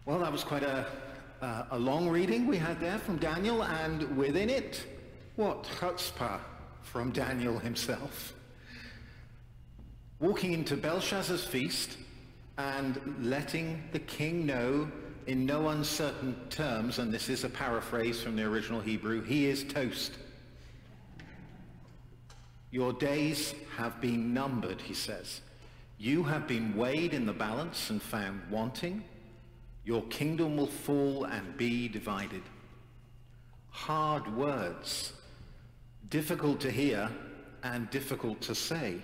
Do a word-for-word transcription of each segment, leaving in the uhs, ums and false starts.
Well, that was quite a, uh, a long reading we had there from Daniel, and within it, what chutzpah from Daniel himself. Walking into Belshazzar's feast and letting the king know in no uncertain terms, and this is a paraphrase from the original Hebrew, he is toast. Your days have been numbered, he says. You have been weighed in the balance and found wanting. Your kingdom will fall and be divided. Hard words, difficult to hear and difficult to say.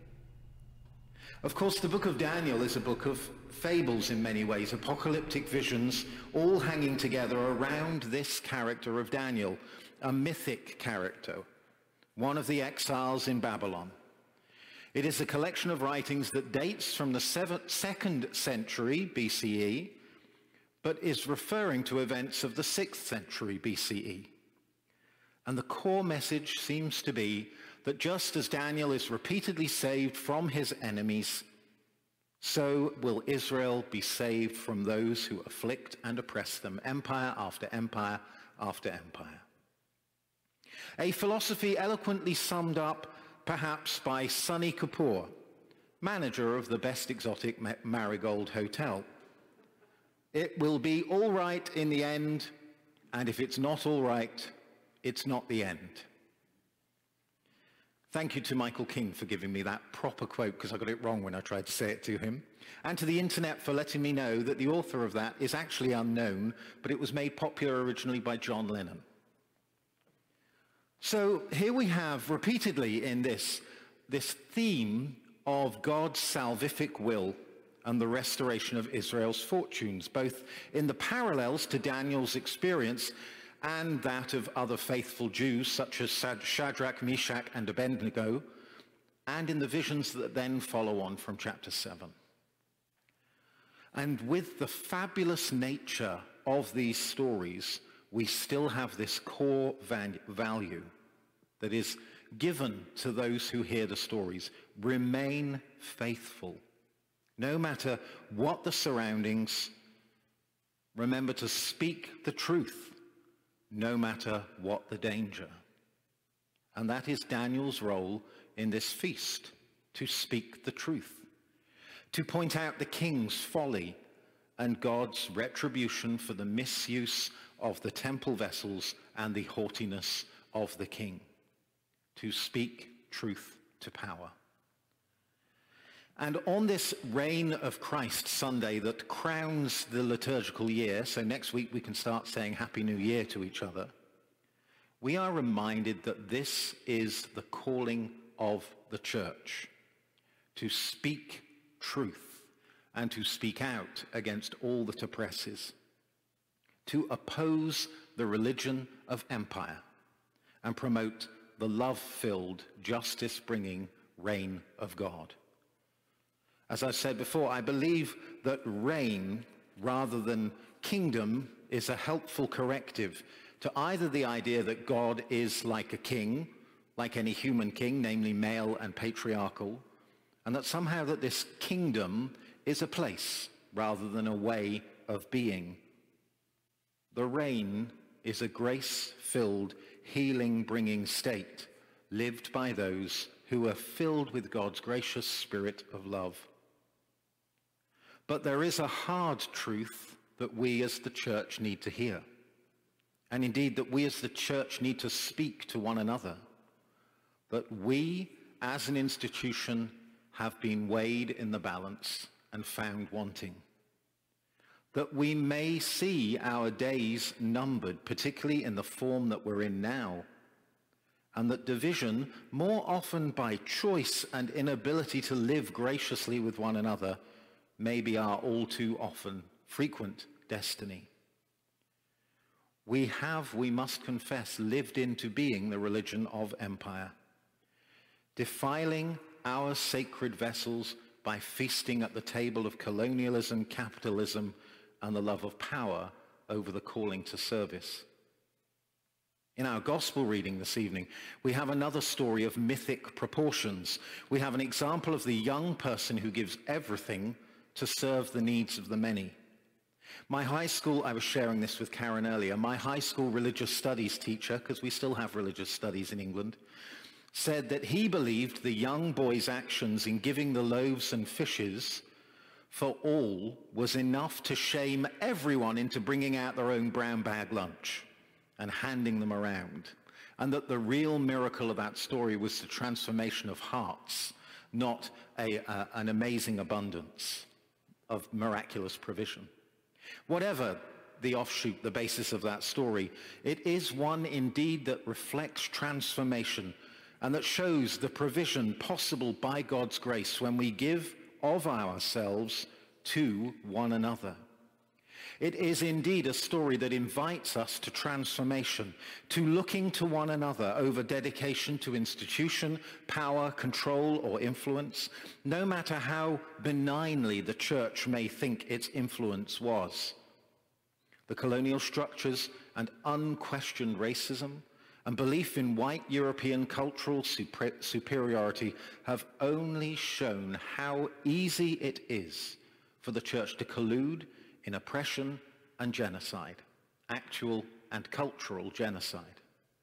Of course, the book of Daniel is a book of fables in many ways, apocalyptic visions, all hanging together around this character of Daniel, a mythic character, one of the exiles in Babylon. It is a collection of writings that dates from the seventh, second century B C E, but is referring to events of the sixth century B C E. And the core message seems to be that just as Daniel is repeatedly saved from his enemies, so will Israel be saved from those who afflict and oppress them, empire after empire after empire. A philosophy eloquently summed up perhaps by Sonny Kapoor, manager of the Best Exotic Marigold Hotel. It will be all right in the end, and if it's not all right, it's not the end. Thank you to Michael King for giving me that proper quote, because I got it wrong when I tried to say it to him. And to the internet for letting me know that the author of that is actually unknown, but it was made popular originally by John Lennon. So here we have repeatedly in this, this theme of God's salvific will and the restoration of Israel's fortunes, both in the parallels to Daniel's experience and that of other faithful Jews such as Shadrach, Meshach, and Abednego, and in the visions that then follow on from chapter seven. And with the fabulous nature of these stories, we still have this core value that is given to those who hear the stories. Remain faithful. No matter what the surroundings, remember to speak the truth, no matter what the danger. And that is Daniel's role in this feast, to speak the truth, to point out the king's folly and God's retribution for the misuse of the temple vessels and the haughtiness of the king, to speak truth to power. And on this Reign of Christ Sunday that crowns the liturgical year, so next week we can start saying Happy New Year to each other, we are reminded that this is the calling of the church, to speak truth and to speak out against all that oppresses, to oppose the religion of empire and promote the love-filled, justice-bringing reign of God. As I said before, I believe that reign, rather than kingdom, is a helpful corrective to either the idea that God is like a king, like any human king, namely male and patriarchal, and that somehow that this kingdom is a place rather than a way of being. The reign is a grace-filled, healing-bringing state lived by those who are filled with God's gracious spirit of love. But there is a hard truth that we as the church need to hear, and indeed that we as the church need to speak to one another, that we as an institution have been weighed in the balance and found wanting, that we may see our days numbered, particularly in the form that we're in now, and that division, more often by choice and inability to live graciously with one another, may be our all too often frequent destiny. We have, we must confess, lived into being the religion of empire, defiling our sacred vessels by feasting at the table of colonialism, capitalism, and the love of power over the calling to service. In our gospel reading this evening, we have another story of mythic proportions. We have an example of the young person who gives everything to serve the needs of the many. My high school, I was sharing this with Karen earlier, my high school religious studies teacher, because we still have religious studies in England, said that he believed the young boy's actions in giving the loaves and fishes for all was enough to shame everyone into bringing out their own brown bag lunch and handing them around. And that the real miracle of that story was the transformation of hearts, not a, uh, an amazing abundance of miraculous provision. Whatever the offshoot, the basis of that story, it is one indeed that reflects transformation and that shows the provision possible by God's grace when we give of ourselves to one another. It is indeed a story that invites us to transformation, to looking to one another over dedication to institution, power, control, or influence, no matter how benignly the church may think its influence was. The colonial structures and unquestioned racism and belief in white European cultural super- superiority have only shown how easy it is for the church to collude in oppression and genocide, actual and cultural genocide.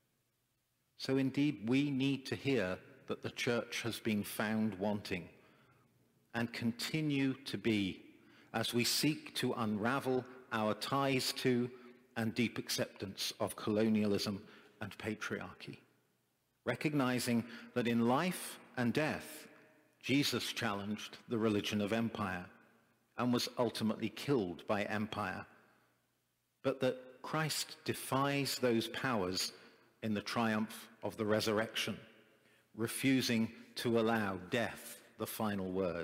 So indeed, we need to hear that the church has been found wanting and continue to be as we seek to unravel our ties to and deep acceptance of colonialism and patriarchy, recognizing that in life and death, Jesus challenged the religion of empire and was ultimately killed by empire, but that Christ defies those powers in the triumph of the resurrection, refusing to allow death the final word.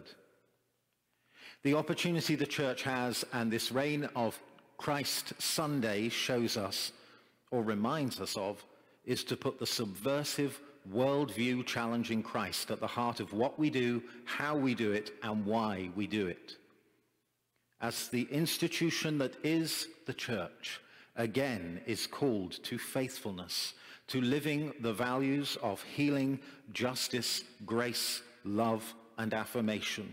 The opportunity the church has, and this reign of Christ Sunday shows us, or reminds us of, is to put the subversive worldview challenging Christ at the heart of what we do, how we do it, and why we do it. As the institution that is the church, again is called to faithfulness, to living the values of healing, justice, grace, love, and affirmation.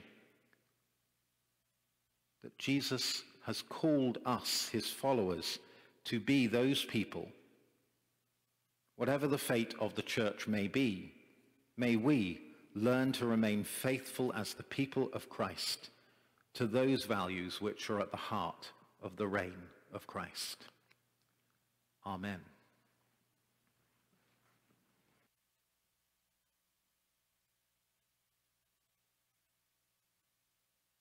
That Jesus has called us, his followers, to be those people. Whatever the fate of the church may be, may we learn to remain faithful as the people of Christ to those values which are at the heart of the reign of Christ. Amen.